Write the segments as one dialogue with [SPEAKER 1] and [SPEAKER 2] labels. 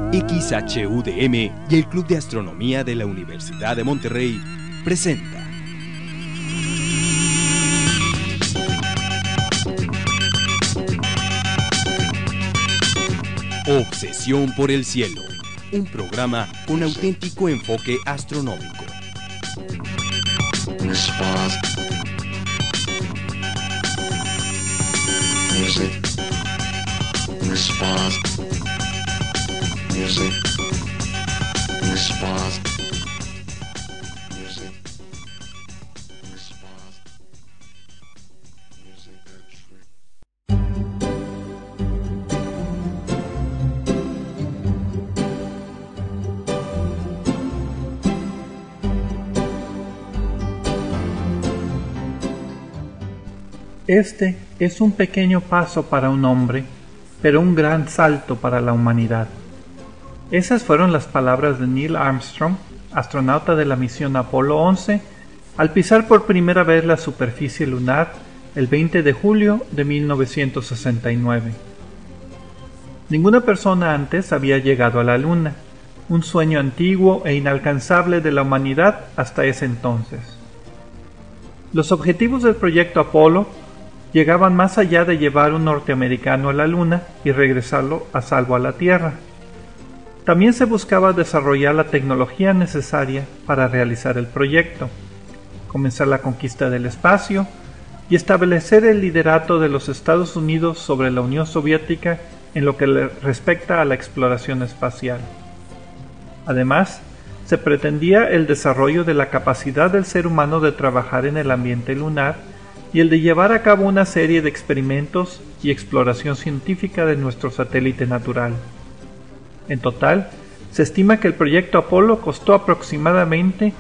[SPEAKER 1] XHUDM y el Club de Astronomía de la Universidad de Monterrey presenta Obsesión por el Cielo, un programa con auténtico enfoque astronómico.
[SPEAKER 2] Este es un pequeño paso para un hombre, pero un gran salto para la humanidad. Esas fueron las palabras de Neil Armstrong, astronauta de la misión Apolo 11, al pisar por primera vez la superficie lunar el 20 de julio de 1969. Ninguna persona antes había llegado a la Luna, un sueño antiguo e inalcanzable de la humanidad hasta ese entonces. Los objetivos del proyecto Apolo llegaban más allá de llevar un norteamericano a la Luna y regresarlo a salvo a la Tierra. También se buscaba desarrollar la tecnología necesaria para realizar el proyecto, comenzar la conquista del espacio y establecer el liderato de los Estados Unidos sobre la Unión Soviética en lo que respecta a la exploración espacial. Además, se pretendía el desarrollo de la capacidad del ser humano de trabajar en el ambiente lunar y el de llevar a cabo una serie de experimentos y exploración científica de nuestro satélite natural. En total, se estima que el proyecto Apolo costó aproximadamente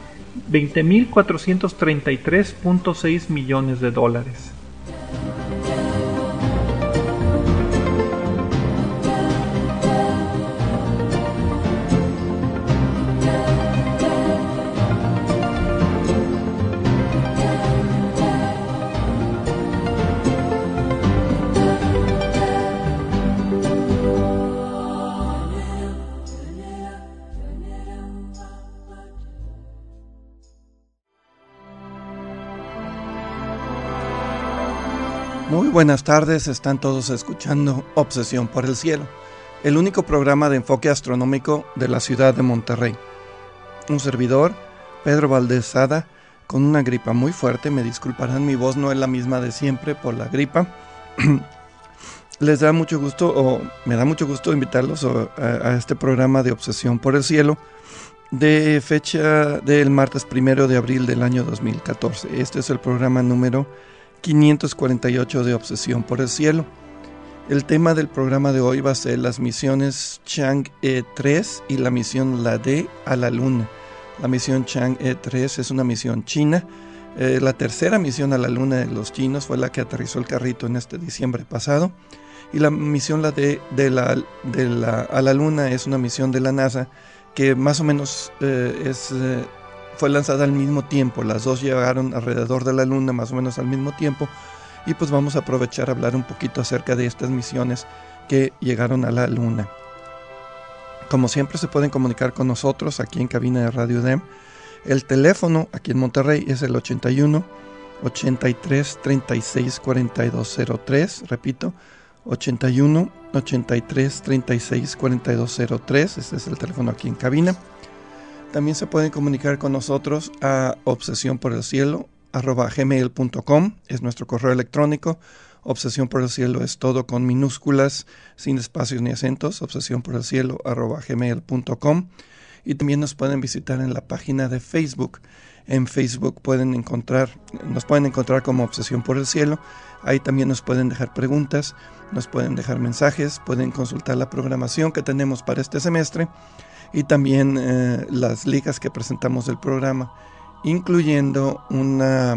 [SPEAKER 2] $20,433.6 millones.
[SPEAKER 3] Muy buenas tardes, están todos escuchando Obsesión por el Cielo, el único programa de enfoque astronómico de la ciudad de Monterrey. Un servidor, Pedro Valdés Sada, con una gripa muy fuerte, me disculparán, mi voz no es la misma de siempre por la gripa. Les da mucho gusto, o me da mucho gusto invitarlos a este programa de Obsesión por el Cielo, de fecha del martes 1 de abril del año 2014. Este es el programa número 548 de Obsesión por el Cielo. El tema del programa de hoy va a ser las misiones Chang'e 3 y la misión LaDe a la Luna. La misión Chang'e 3 es una misión china. La tercera misión a la Luna de los chinos fue la que aterrizó el carrito en este diciembre pasado. Y la misión LaDe a la Luna es una misión de la NASA que más o menos fue lanzada al mismo tiempo. Las dos llegaron alrededor de la Luna más o menos al mismo tiempo, y pues vamos a aprovechar a hablar un poquito acerca de estas misiones que llegaron a la Luna. Como siempre, se pueden comunicar con nosotros aquí en cabina de Radio UDEM. El teléfono aquí en Monterrey es el 81 83 36 4203, repito, 81 83 36 4203, este es el teléfono aquí en cabina. También se pueden comunicar con nosotros a obsesionporelcielo@gmail.com, es nuestro correo electrónico. Obsesión por el Cielo es todo con minúsculas, sin espacios ni acentos, obsesionporelcielo@gmail.com. Y también nos pueden visitar en la página de Facebook. En Facebook nos pueden encontrar como Obsesión por el Cielo. Ahí también nos pueden dejar preguntas, nos pueden dejar mensajes, pueden consultar la programación que tenemos para este semestre, y también las ligas que presentamos del programa, incluyendo una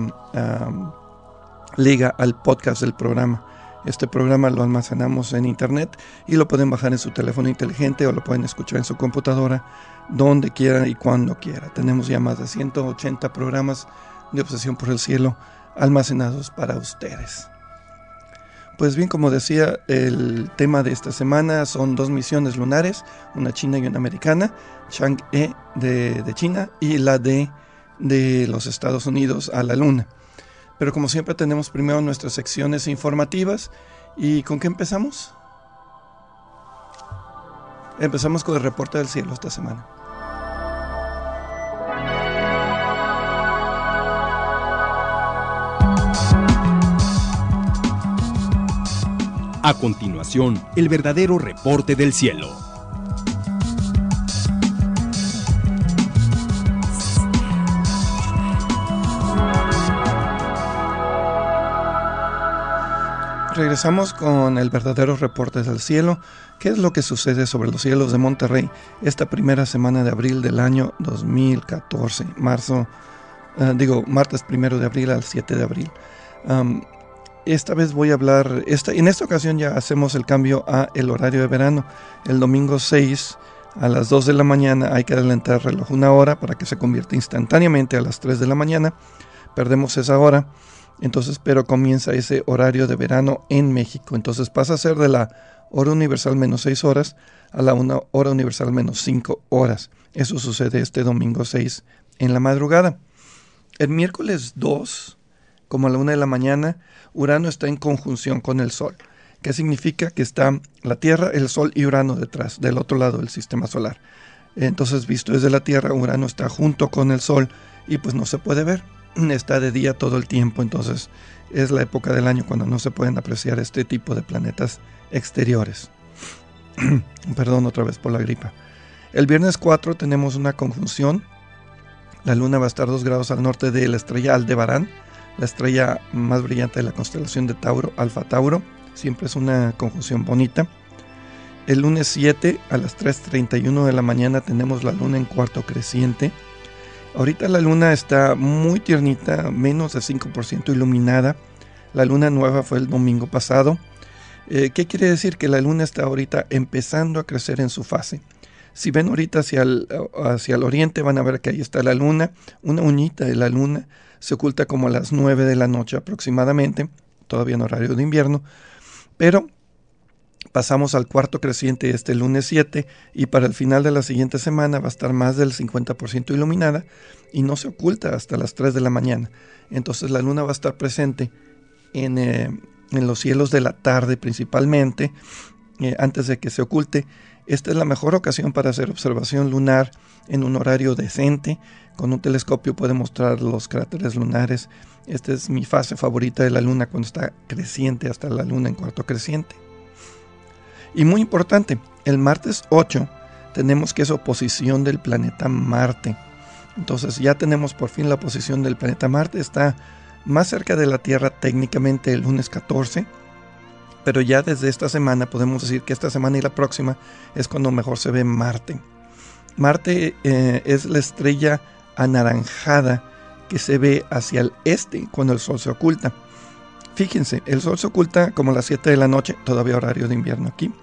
[SPEAKER 3] liga al podcast del programa. Este programa lo almacenamos en internet y lo pueden bajar en su teléfono inteligente o lo pueden escuchar en su computadora, donde quiera y cuando quiera. Tenemos ya más de 180 programas de Obsesión por el Cielo almacenados para ustedes. Pues bien, como decía, el tema de esta semana son 2 misiones lunares, una china y una americana, Chang'e de China y la de los Estados Unidos a la Luna. Pero como siempre tenemos primero nuestras secciones informativas. ¿Y con qué empezamos? Empezamos con el reporte del cielo esta semana.
[SPEAKER 1] A continuación, el verdadero reporte del cielo.
[SPEAKER 3] Regresamos con el verdadero reporte del cielo. ¿Qué es lo que sucede sobre los cielos de Monterrey esta primera semana de abril del año 2014? Martes 1 de abril al 7 de abril. Esta vez voy a hablar, en esta ocasión ya hacemos el cambio a el horario de verano. El domingo 6 a las 2 de la mañana hay que adelantar el reloj una hora para que se convierta instantáneamente a las 3 de la mañana. Perdemos esa hora, entonces, pero comienza ese horario de verano en México. Entonces pasa a ser de la hora universal menos 6 horas a la hora universal menos 5 horas. Eso sucede este domingo 6 en la madrugada. El miércoles 2, como a la 1 de la mañana, Urano está en conjunción con el Sol. ¿Qué significa? Que está la Tierra, el Sol y Urano detrás, del otro lado del sistema solar. Entonces, visto desde la Tierra, Urano está junto con el Sol y pues no se puede ver. Está de día todo el tiempo, entonces es la época del año cuando no se pueden apreciar este tipo de planetas exteriores. Perdón otra vez por la gripa. El viernes 4 tenemos una conjunción. La Luna va a estar 2 grados al norte de la estrella Aldebarán, la estrella más brillante de la constelación de Tauro, Alfa Tauro. Siempre es una conjunción bonita. El lunes 7 a las 3:31 de la mañana tenemos la Luna en cuarto creciente. Ahorita la Luna está muy tiernita, menos de 5% iluminada. La Luna nueva fue el domingo pasado. ¿Qué quiere decir? Que la Luna está ahorita empezando a crecer en su fase. Si ven ahorita hacia el oriente van a ver que ahí está la Luna. Una uñita de la Luna se oculta como a las 9 de la noche aproximadamente, todavía en horario de invierno. Pero pasamos al cuarto creciente este lunes 7 y para el final de la siguiente semana va a estar más del 50% iluminada y no se oculta hasta las 3 de la mañana. Entonces la Luna va a estar presente en los cielos de la tarde principalmente, antes de que se oculte. Esta es la mejor ocasión para hacer observación lunar en un horario decente. Con un telescopio puede mostrar los cráteres lunares. Esta es mi fase favorita de la Luna, cuando está creciente hasta la Luna en cuarto creciente. Y muy importante, el martes 8 tenemos que es oposición del planeta Marte. Entonces ya tenemos por fin la posición del planeta Marte. Está más cerca de la Tierra técnicamente el lunes 14. Pero ya desde esta semana podemos decir que esta semana y la próxima es cuando mejor se ve Marte. Marte es la estrella anaranjada que se ve hacia el este cuando el Sol se oculta. Fíjense, el Sol se oculta como a las 7 de la noche, todavía horario de invierno aquí.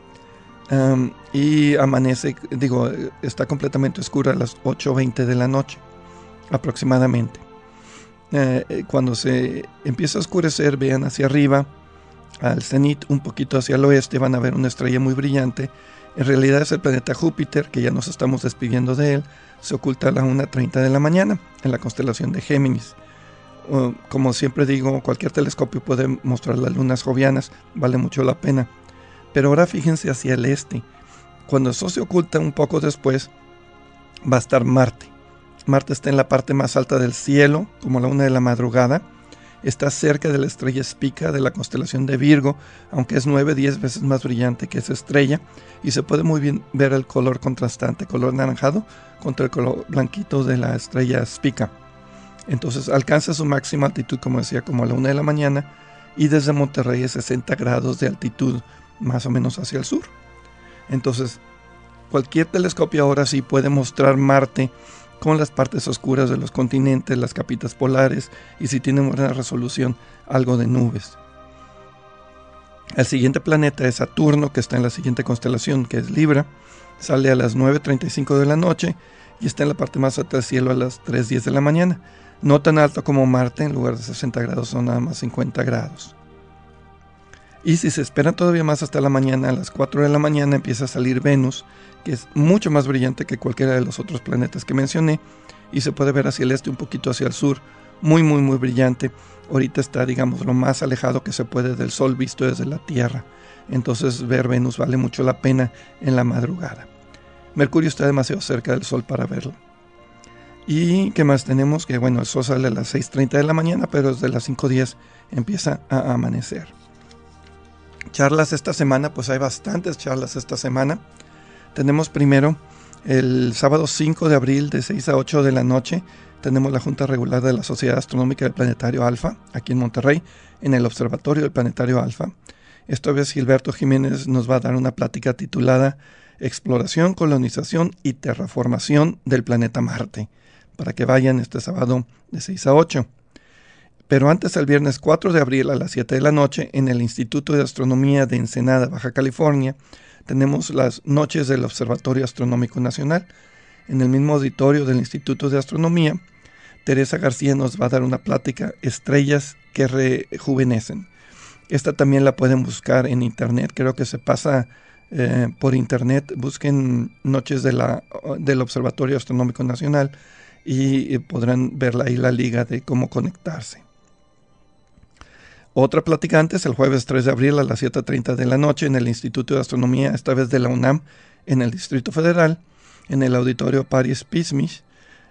[SPEAKER 3] Y amanece, está completamente oscura a las 8:20 de la noche aproximadamente. Cuando se empieza a oscurecer, vean hacia arriba, al cenit, un poquito hacia el oeste, van a ver una estrella muy brillante. En realidad es el planeta Júpiter, que ya nos estamos despidiendo de él. Se oculta a la 1:30 de la mañana en la constelación de Géminis. Como siempre digo, cualquier telescopio puede mostrar las lunas jovianas, vale mucho la pena. Pero ahora fíjense hacia el este. Cuando eso se oculta un poco después, va a estar Marte. Marte está en la parte más alta del cielo, como a la 1 de la madrugada. Está cerca de la estrella Spica de la constelación de Virgo, aunque es 9-10 veces más brillante que esa estrella, y se puede muy bien ver el color contrastante, color naranjado, contra el color blanquito de la estrella Spica. Entonces alcanza su máxima altitud, como decía, como a la 1 de la mañana, y desde Monterrey es 60 grados de altitud, más o menos hacia el sur. Entonces, cualquier telescopio ahora sí puede mostrar Marte con las partes oscuras de los continentes, las capitas polares, y si tiene buena resolución, algo de nubes. El siguiente planeta es Saturno, que está en la siguiente constelación, que es Libra. Sale a las 9:35 de la noche y está en la parte más alta del cielo a las 3:10 de la mañana. No tan alto como Marte, en lugar de 60 grados son nada más 50 grados. Y si se esperan todavía más hasta la mañana, a las 4 de la mañana empieza a salir Venus, que es mucho más brillante que cualquiera de los otros planetas que mencioné, y se puede ver hacia el este, un poquito hacia el sur, muy brillante. Ahorita está, digamos, lo más alejado que se puede del Sol visto desde la Tierra. Entonces ver Venus vale mucho la pena en la madrugada. Mercurio está demasiado cerca del Sol para verlo. ¿Y qué más tenemos? Que bueno, el Sol sale a las 6:30 de la mañana, pero desde las 5:10 empieza a amanecer. Charlas esta semana, pues hay bastantes charlas esta semana. Tenemos primero el sábado 5 de abril de 6 a 8 de la noche. Tenemos la Junta Regular de la Sociedad Astronómica del Planetario Alfa, aquí en Monterrey, en el Observatorio del Planetario Alfa. Esta vez Gilberto Jiménez nos va a dar una plática titulada Exploración, colonización y terraformación del planeta Marte, para que vayan este sábado de 6 a 8. Pero antes, el viernes 4 de abril a las 7 de la noche, en el Instituto de Astronomía de Ensenada, Baja California, tenemos las noches del Observatorio Astronómico Nacional. En el mismo auditorio del Instituto de Astronomía, Teresa García nos va a dar una plática Estrellas que rejuvenecen. Esta también la pueden buscar en internet, creo que se pasa por internet. Busquen noches del Observatorio Astronómico Nacional y podrán ver ahí la liga de cómo conectarse. Otra plática antes, el jueves 3 de abril a las 7:30 de la noche en el Instituto de Astronomía, esta vez de la UNAM, en el Distrito Federal, en el auditorio Paris Pismich.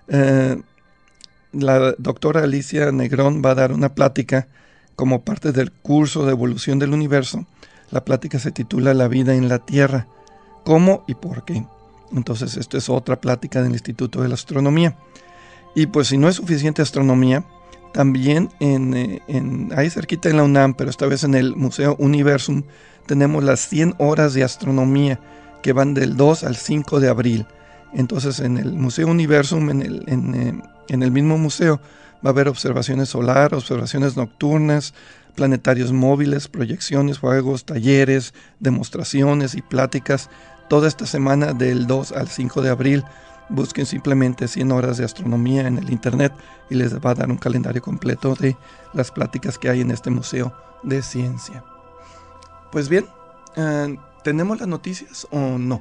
[SPEAKER 3] La doctora Alicia Negrón va a dar una plática como parte del curso de evolución del universo. La plática se titula La vida en la Tierra, ¿cómo y por qué? Entonces, esta es otra plática del Instituto de la Astronomía. Y pues si no es suficiente astronomía, también ahí cerquita en la UNAM, pero esta vez en el Museo Universum, tenemos las 100 horas de astronomía que van del 2 al 5 de abril. Entonces en el Museo Universum, en el mismo museo, va a haber observaciones solar, observaciones nocturnas, planetarios móviles, proyecciones, juegos, talleres, demostraciones y pláticas. Toda esta semana del 2 al 5 de abril, busquen simplemente 100 horas de astronomía en el internet y les va a dar un calendario completo de las pláticas que hay en este museo de ciencia. Pues bien, ¿tenemos las noticias o no?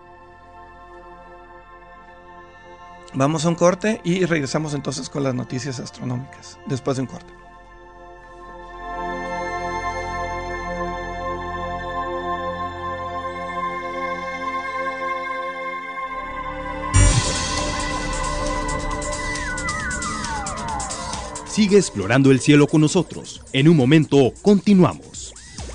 [SPEAKER 3] Vamos a un corte y regresamos entonces con las noticias astronómicas, después de un corte.
[SPEAKER 1] Sigue explorando el cielo con nosotros. En un momento, continuamos.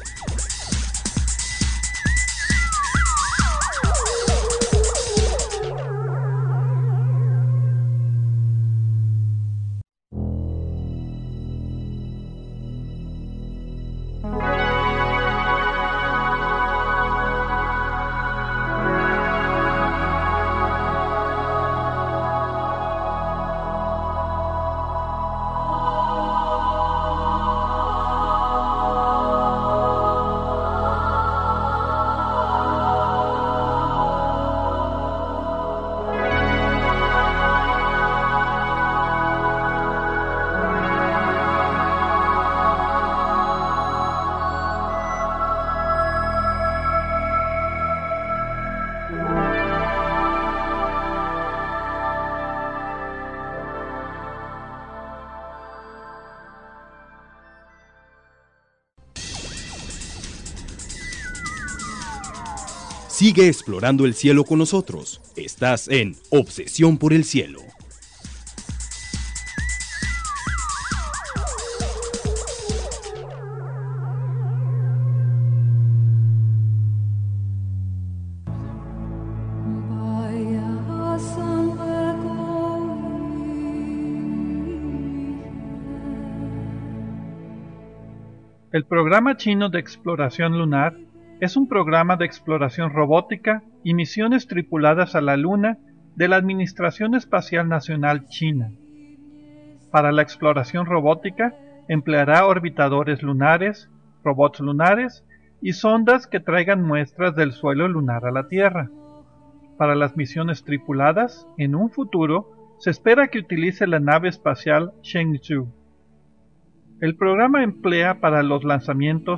[SPEAKER 1] Sigue explorando el cielo con nosotros. Estás en Obsesión por el Cielo.
[SPEAKER 2] El programa chino de exploración lunar es un programa de exploración robótica y misiones tripuladas a la Luna de la Administración Espacial Nacional China. Para la exploración robótica empleará orbitadores lunares, robots lunares y sondas que traigan muestras del suelo lunar a la Tierra. Para las misiones tripuladas, en un futuro, se espera que utilice la nave espacial Shenzhou. El programa emplea para los lanzamientos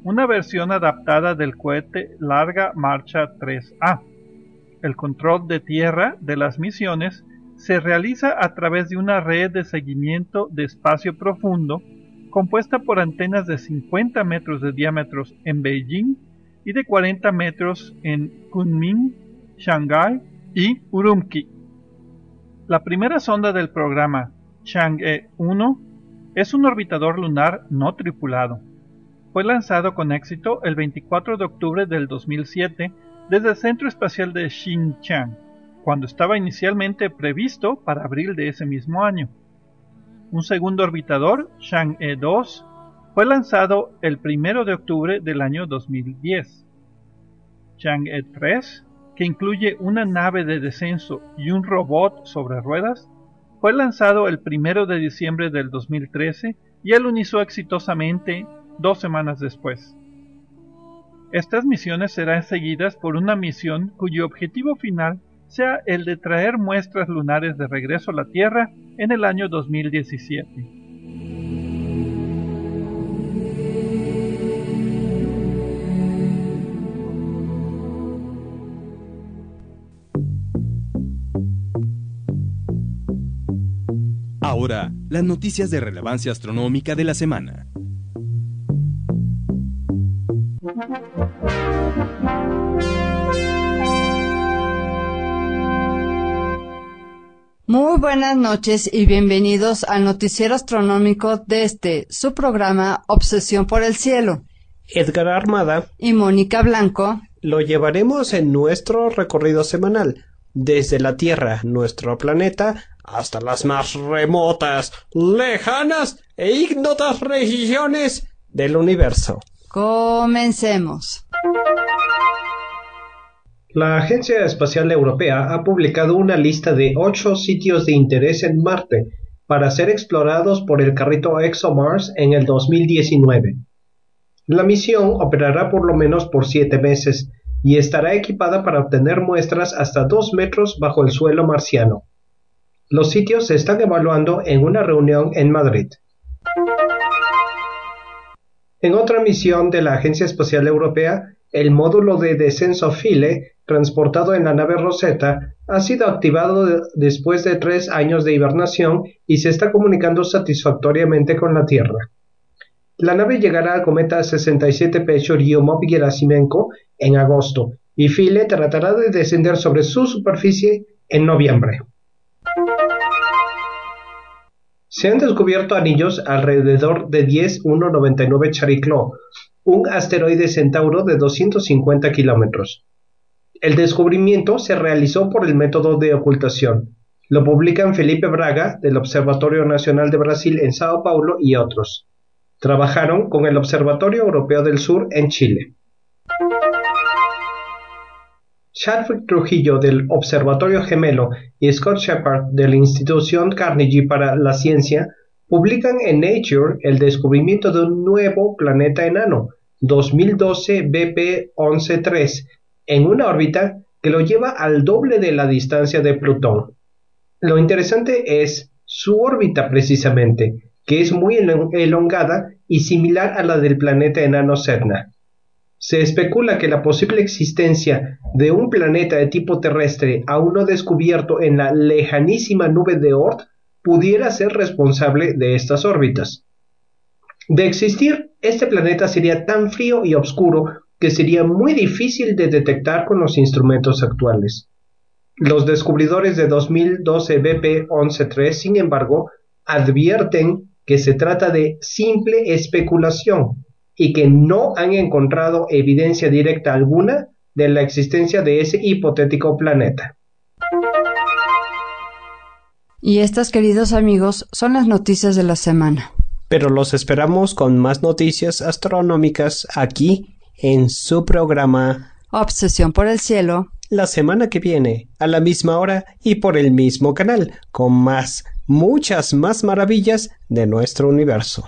[SPEAKER 2] una versión adaptada del cohete Larga Marcha 3A. El control de tierra de las misiones se realiza a través de una red de seguimiento de espacio profundo compuesta por antenas de 50 metros de diámetro en Beijing y de 40 metros en Kunming, Shanghái y Urumqi. La primera sonda del programa, Chang'e-1, es un orbitador lunar no tripulado. Fue lanzado con éxito el 24 de octubre del 2007 desde el Centro Espacial de Xinjiang, cuando estaba inicialmente previsto para abril de ese mismo año. Un segundo orbitador, Chang'e-2, fue lanzado el 1 de octubre del año 2010. Chang'e-3, que incluye una nave de descenso y un robot sobre ruedas, fue lanzado el 1 de diciembre del 2013 y alunizó exitosamente 2 semanas después. Estas misiones serán seguidas por una misión cuyo objetivo final sea el de traer muestras lunares de regreso a la Tierra en el año 2017.
[SPEAKER 1] Ahora, las noticias de relevancia astronómica de la semana.
[SPEAKER 4] Muy buenas noches y bienvenidos al noticiero astronómico de su programa Obsesión por el Cielo.
[SPEAKER 5] Edgar Armada
[SPEAKER 4] y Mónica Blanco
[SPEAKER 5] lo llevaremos en nuestro recorrido semanal, desde la Tierra, nuestro planeta, hasta las más remotas, lejanas e ignotas regiones del universo.
[SPEAKER 4] Comencemos.
[SPEAKER 6] La Agencia Espacial Europea ha publicado una lista de 8 sitios de interés en Marte para ser explorados por el carrito ExoMars en el 2019. La misión operará por lo menos por 7 meses y estará equipada para obtener muestras hasta 2 metros bajo el suelo marciano. Los sitios se están evaluando en una reunión en Madrid. En otra misión de la Agencia Espacial Europea, el módulo de descenso Philae, transportado en la nave Rosetta, ha sido activado después de 3 años de hibernación y se está comunicando satisfactoriamente con la Tierra. La nave llegará al cometa 67P Churyumov-Gerasimenko en agosto, y Philae tratará de descender sobre su superficie en noviembre. Se han descubierto anillos alrededor de 10-199 Chariklo, un asteroide centauro de 250 kilómetros. El descubrimiento se realizó por el método de ocultación. Lo publican Felipe Braga, del Observatorio Nacional de Brasil en Sao Paulo, y otros. Trabajaron con el Observatorio Europeo del Sur en Chile. Chadwick Trujillo, del Observatorio Gemelo, y Scott Shepard, de la Institución Carnegie para la Ciencia, publican en Nature el descubrimiento de un nuevo planeta enano, 2012 BP11-3, en una órbita que lo lleva al doble de la distancia de Plutón. Lo interesante es su órbita precisamente, que es muy elongada y similar a la del planeta enano Sedna. Se especula que la posible existencia de un planeta de tipo terrestre aún no descubierto en la lejanísima nube de Oort pudiera ser responsable de estas órbitas. De existir, este planeta sería tan frío y oscuro que sería muy difícil de detectar con los instrumentos actuales. Los descubridores de 2012 BP11-3, sin embargo, advierten que se trata de simple especulación y que no han encontrado evidencia directa alguna de la existencia de ese hipotético planeta.
[SPEAKER 4] Y estas, queridos amigos, son las noticias de la semana.
[SPEAKER 5] Pero los esperamos con más noticias astronómicas aquí en su programa
[SPEAKER 4] Obsesión por el Cielo,
[SPEAKER 5] la semana que viene, a la misma hora y por el mismo canal, con muchas más maravillas de nuestro universo.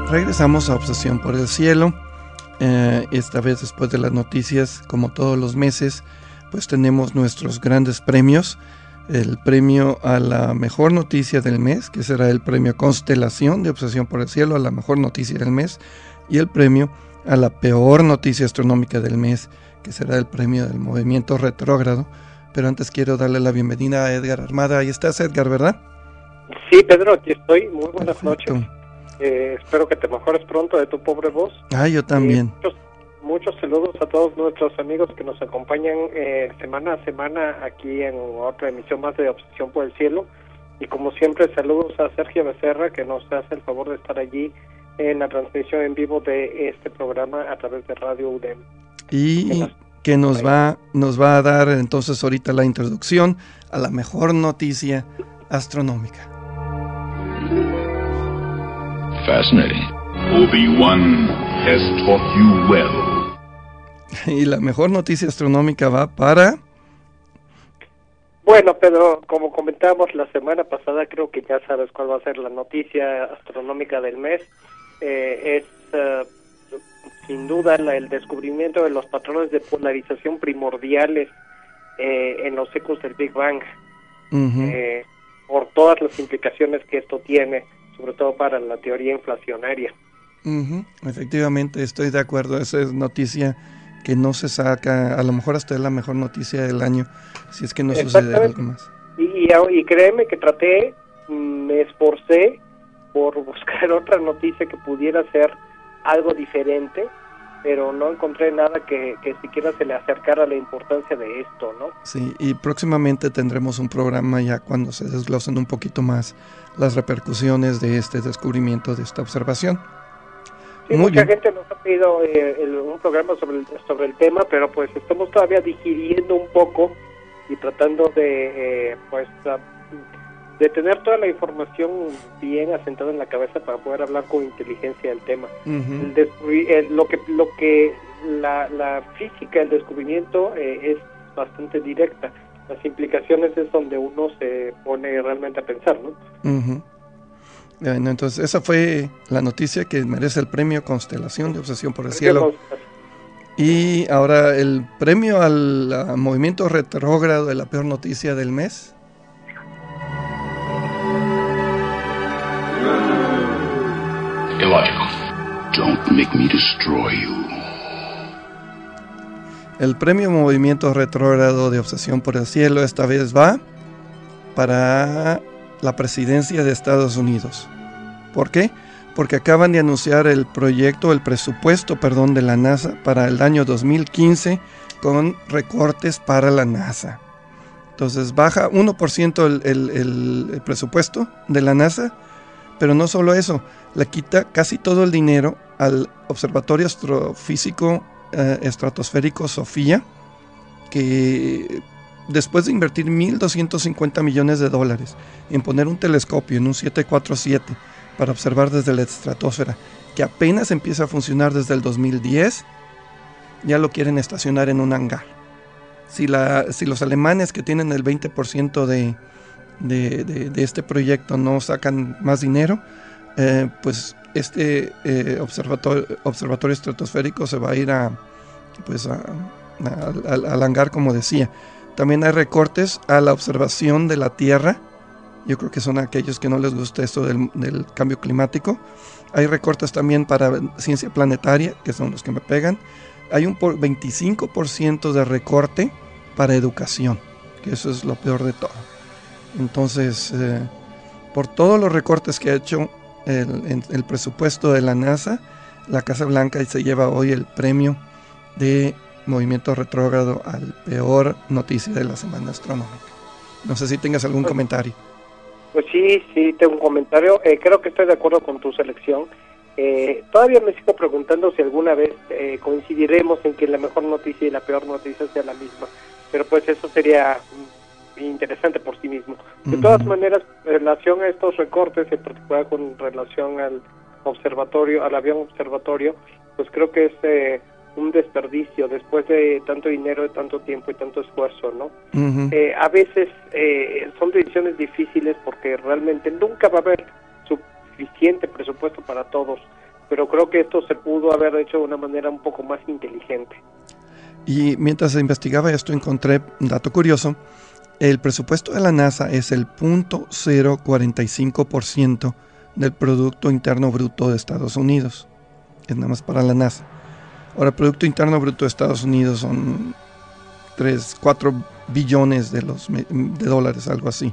[SPEAKER 3] Regresamos a Obsesión por el Cielo. Esta vez, después de las noticias, como todos los meses, pues tenemos nuestros grandes premios. El premio a la mejor noticia del mes, que será el premio Constelación de Obsesión por el Cielo, a la mejor noticia del mes, y el premio a la peor noticia astronómica del mes, que será el premio del movimiento retrógrado. Pero antes quiero darle la bienvenida a Edgar Armada. Ahí estás, Edgar, ¿verdad?
[SPEAKER 7] Sí, Pedro, aquí estoy. Muy buenas
[SPEAKER 3] Perfecto.
[SPEAKER 7] noches. Espero que te mejores pronto de tu pobre voz.
[SPEAKER 3] Yo también.
[SPEAKER 7] Muchos saludos a todos nuestros amigos que nos acompañan semana a semana aquí en otra emisión más de Obsesión por el Cielo. Y como siempre, saludos a Sergio Becerra, que nos hace el favor de estar allí en la transmisión en vivo de este programa a través de Radio UDEM.
[SPEAKER 3] Y que nos va a dar entonces ahorita la introducción a la mejor noticia astronómica.
[SPEAKER 8] Fascinating. Obi-Wan has taught you well.
[SPEAKER 3] Y la mejor noticia astronómica va para...
[SPEAKER 7] Bueno, Pedro, como comentábamos la semana pasada, creo que ya sabes cuál va a ser la noticia astronómica del mes. Es sin duda el descubrimiento de los patrones de polarización primordiales en los ecos del Big Bang, por todas las implicaciones que esto tiene, sobre todo para la teoría inflacionaria.
[SPEAKER 3] Efectivamente, estoy de acuerdo. Esa es noticia que no se saca, a lo mejor hasta es la mejor noticia del año, si es que no sucede algo más.
[SPEAKER 7] Y créeme que me esforcé por buscar otra noticia que pudiera ser algo diferente, pero no encontré nada que siquiera se le acercara a la importancia de esto, ¿no?
[SPEAKER 3] Sí, y próximamente tendremos un programa ya cuando se desglosen un poquito más las repercusiones de este descubrimiento, de esta observación.
[SPEAKER 7] Sí, mucha gente nos ha pedido un programa sobre el tema, pero pues estamos todavía digiriendo un poco y tratando de de tener toda la información bien asentada en la cabeza para poder hablar con inteligencia del tema. La física del descubrimiento es bastante directa. Las implicaciones es donde uno se pone realmente a pensar, ¿no?
[SPEAKER 3] Bueno, entonces esa fue la noticia que merece el premio Constelación de Obsesión por el Cielo. Y ahora el premio al movimiento retrógrado de la peor noticia del mes.
[SPEAKER 8] Illogical. Don't make me destroy you.
[SPEAKER 3] El premio Movimiento Retrógrado de Obsesión por el Cielo esta vez va para la presidencia de Estados Unidos. ¿Por qué? Porque acaban de anunciar el presupuesto de la NASA para el año 2015 con recortes para la NASA. Entonces baja 1% el presupuesto de la NASA, pero no solo eso, le quita casi todo el dinero al Observatorio Astrofísico Estratosférico SOFIA, que después de invertir $1,250 millones en poner un telescopio en un 747 para observar desde la estratosfera, que apenas empieza a funcionar desde el 2010, ya lo quieren estacionar en un hangar. Si los alemanes, que tienen el 20% de este proyecto, no sacan más dinero, pues este observatorio estratosférico se va a ir al hangar, como decía. También hay recortes a la observación de la Tierra. Yo creo que son aquellos que no les gusta esto del cambio climático. Hay recortes también para ciencia planetaria, que son los que me pegan. Hay un 25% de recorte para educación, que eso es lo peor de todo. Entonces, por todos los recortes que ha hecho el presupuesto de la NASA, la Casa Blanca se lleva hoy el premio de Movimiento Retrógrado al peor noticia de la semana astronómica. No sé si tengas algún comentario.
[SPEAKER 7] Pues sí, tengo un comentario. Creo que estoy de acuerdo con tu selección. Todavía me sigo preguntando si alguna vez coincidiremos en que la mejor noticia y la peor noticia sea la misma. Pero pues eso sería interesante por sí mismo. De todas maneras, en relación a estos recortes, en particular con relación al avión observatorio, pues creo que es un desperdicio después de tanto dinero, de tanto tiempo y tanto esfuerzo, ¿no? A veces son decisiones difíciles porque realmente nunca va a haber suficiente presupuesto para todos. pero creo que esto se pudo haber hecho de una manera un poco más inteligente.
[SPEAKER 3] Y mientras investigaba esto encontré un dato curioso. El presupuesto de la NASA es el 0.045% del Producto Interno Bruto de Estados Unidos. Es nada más para la NASA. Ahora, el Producto Interno Bruto de Estados Unidos son 4 billones de dólares, algo así.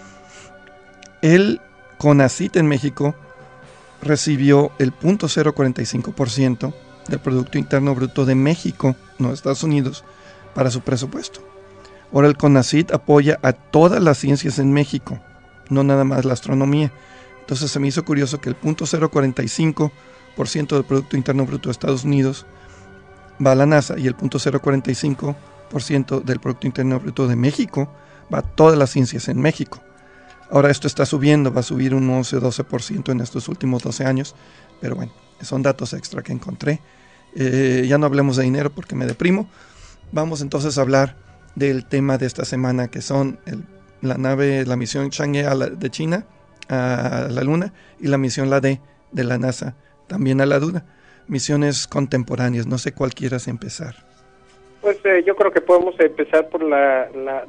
[SPEAKER 3] El CONACYT en México recibió el 0.045% del Producto Interno Bruto de México, no de Estados Unidos, para su presupuesto. Ahora el CONACYT apoya a todas las ciencias en México, no nada más la astronomía. Entonces se me hizo curioso que el 0.045% del Producto Interno Bruto de Estados Unidos va a la NASA y el 0.045% del Producto Interno Bruto de México va a todas las ciencias en México. Ahora esto está subiendo, va a subir un 11-12% en estos últimos 12 años, pero bueno, son datos extra que encontré. Ya no hablemos de dinero porque me deprimo. Vamos entonces a hablar del tema de esta semana, que son la misión Chang'e de China a la Luna y la misión LaDe de la NASA también a la Luna. Misiones contemporáneas, no sé cuál quieras empezar.
[SPEAKER 7] Pues yo creo que podemos empezar por la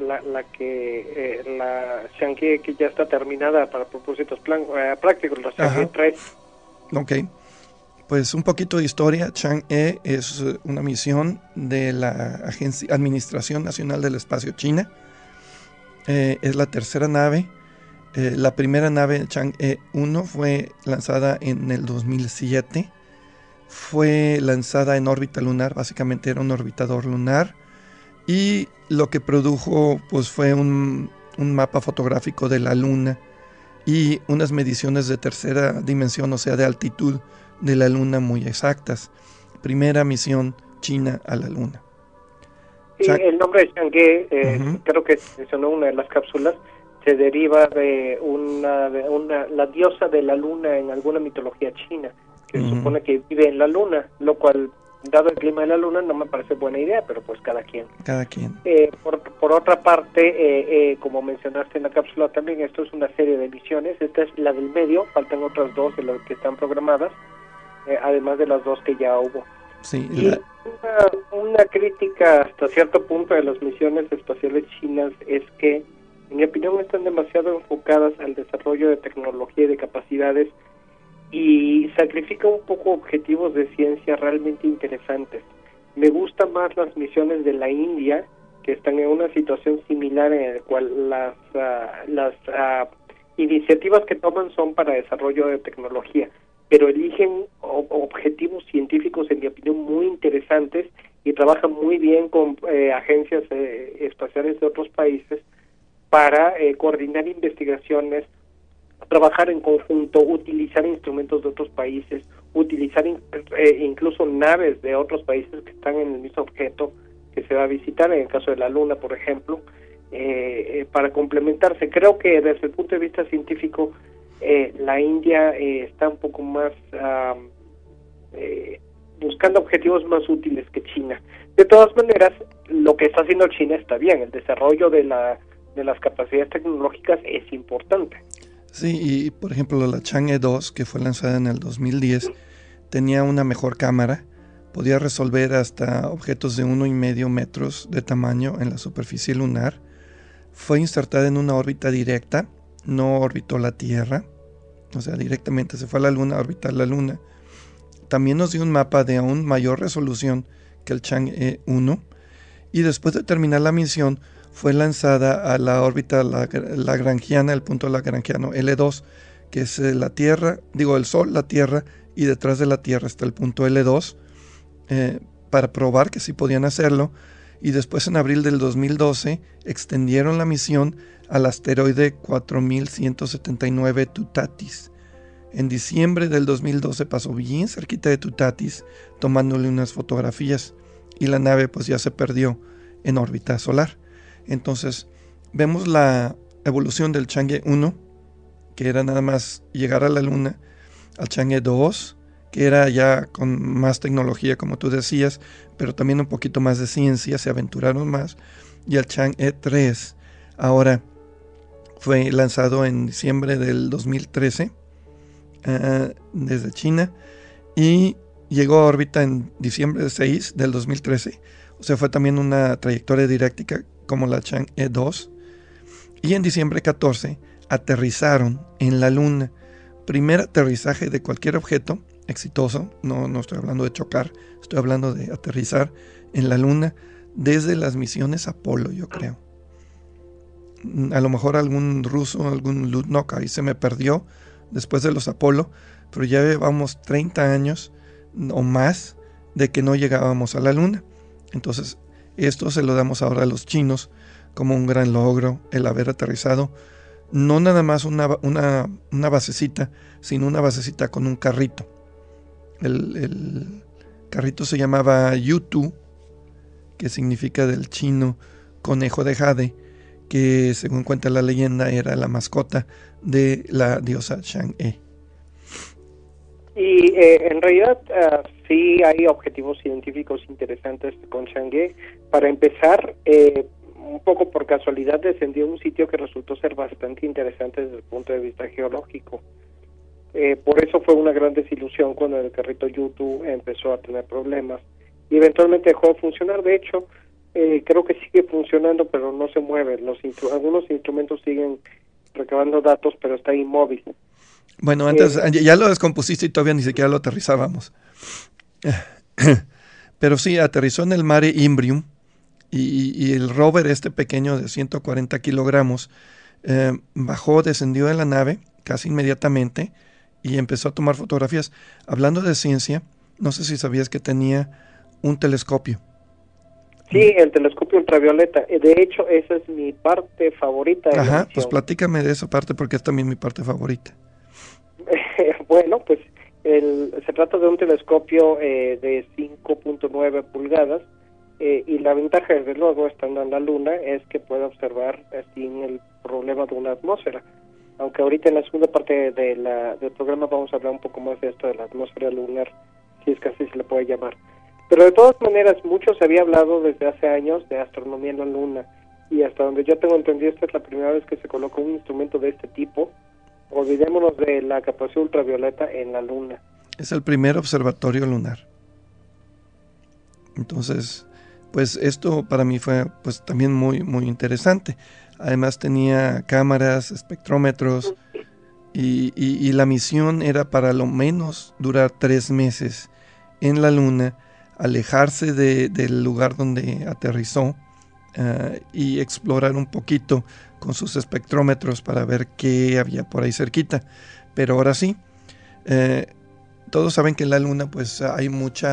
[SPEAKER 7] Chang'e, que ya está terminada para propósitos prácticos, la Chang'e 3.
[SPEAKER 3] Ok, pues un poquito de historia. Chang'e es una misión de la Administración Nacional del Espacio China. Es la tercera nave. La primera nave, Chang'e 1, fue lanzada en el 2007. Fue lanzada en órbita lunar, básicamente era un orbitador lunar, y lo que produjo pues fue un mapa fotográfico de la Luna y unas mediciones de tercera dimensión, o sea de altitud de la Luna muy exactas. Primera misión china a la Luna.
[SPEAKER 7] Sí, el nombre de Chang'e, creo que mencionó una de las cápsulas, se deriva de la diosa de la Luna en alguna mitología china, que se supone que vive en la Luna, lo cual, dado el clima de la Luna, no me parece buena idea, pero pues cada quien. Por otra parte, como mencionaste en la cápsula también, esto es una serie de misiones. Esta es la del medio, faltan otras 2 de las que están programadas, además de las 2 que ya hubo.
[SPEAKER 3] Sí,
[SPEAKER 7] y una crítica hasta cierto punto de las misiones espaciales chinas es que, en mi opinión, están demasiado enfocadas al desarrollo de tecnología y de capacidades, y sacrifica un poco objetivos de ciencia realmente interesantes. Me gustan más las misiones de la India, que están en una situación similar, en la cual las iniciativas que toman son para desarrollo de tecnología, pero eligen objetivos científicos, en mi opinión, muy interesantes, y trabajan muy bien con agencias espaciales de otros países para coordinar investigaciones, trabajar en conjunto, utilizar instrumentos de otros países, utilizar incluso naves de otros países que están en el mismo objeto que se va a visitar, en el caso de la Luna, por ejemplo, para complementarse. Creo que desde el punto de vista científico, la India está un poco más buscando objetivos más útiles que China. De todas maneras, lo que está haciendo China está bien. El desarrollo de las capacidades tecnológicas es importante.
[SPEAKER 3] Sí, y por ejemplo la Chang'e 2, que fue lanzada en el 2010, tenía una mejor cámara, podía resolver hasta objetos de 1,5 metros de tamaño en la superficie lunar, fue insertada en una órbita directa, no orbitó la Tierra, o sea, directamente se fue a la Luna a orbitar la Luna. También nos dio un mapa de aún mayor resolución que el Chang'e 1, y después de terminar la misión, fue lanzada a la órbita lagrangiana, el punto lagrangiano L2, que es la Tierra, el Sol, la Tierra, y detrás de la Tierra está el punto L2, para probar que sí podían hacerlo. Y después, en abril del 2012, extendieron la misión al asteroide 4179 Tutatis. En diciembre del 2012 pasó bien cerquita de Tutatis, tomándole unas fotografías, y la nave pues ya se perdió en órbita solar. Entonces vemos la evolución del Chang'e 1, que era nada más llegar a la Luna, al Chang'e 2, que era ya con más tecnología, como tú decías, pero también un poquito más de ciencia, se aventuraron más, y al Chang'e 3. Ahora fue lanzado en diciembre del 2013 desde China, y llegó a órbita en diciembre 6 del 2013. O sea, fue también una trayectoria didáctica como la Chang'e 2. Y en diciembre 14 aterrizaron en la Luna. Primer aterrizaje de cualquier objeto exitoso. No estoy hablando de chocar, estoy hablando de aterrizar en la Luna desde las misiones Apolo, yo creo. A lo mejor algún ruso, algún Lutnok ahí se me perdió después de los Apolo, pero ya llevamos 30 años o más de que no llegábamos a la Luna. Entonces, esto se lo damos ahora a los chinos como un gran logro, el haber aterrizado no nada más una basecita, sino una basecita con un carrito. El carrito se llamaba Yutu, que significa del chino conejo de jade, que según cuenta la leyenda era la mascota de la diosa Chang'e.
[SPEAKER 7] Y en realidad sí hay objetivos científicos interesantes con Chang'e. Para empezar, un poco por casualidad descendió a un sitio que resultó ser bastante interesante desde el punto de vista geológico. Por eso fue una gran desilusión cuando el carrito Yutu empezó a tener problemas y eventualmente dejó de funcionar. De hecho, creo que sigue funcionando, pero no se mueve. Algunos instrumentos siguen recabando datos, pero está inmóvil.
[SPEAKER 3] Bueno, antes ya lo descompusiste y todavía ni siquiera lo aterrizábamos. Pero sí, aterrizó en el Mare Imbrium y el rover este pequeño de 140 kilogramos bajó, descendió de la nave casi inmediatamente y empezó a tomar fotografías. Hablando de ciencia, no sé si sabías que tenía un telescopio.
[SPEAKER 7] Sí, el telescopio ultravioleta. De hecho, esa es mi parte favorita de la misión.
[SPEAKER 3] Pues platícame de esa parte porque es también mi parte favorita.
[SPEAKER 7] Bueno, pues se trata de un telescopio de 5.9 pulgadas y la ventaja, desde luego, estando en la Luna, es que puede observar sin el problema de una atmósfera. Aunque ahorita en la segunda parte del programa vamos a hablar un poco más de esto de la atmósfera lunar, si es que así se le puede llamar. Pero de todas maneras, mucho se había hablado desde hace años de astronomía en la Luna, y hasta donde yo tengo entendido, esta es la primera vez que se coloca un instrumento de este tipo. Olvidémonos de la capacidad ultravioleta en la Luna.
[SPEAKER 3] Es el primer observatorio lunar. Entonces, pues esto para mí fue pues también muy, muy interesante. Además tenía cámaras, espectrómetros, y la misión era para lo menos durar 3 meses en la Luna, alejarse del lugar donde aterrizó y explorar un poquito con sus espectrómetros para ver qué había por ahí cerquita. Pero ahora sí, todos saben que en la Luna pues hay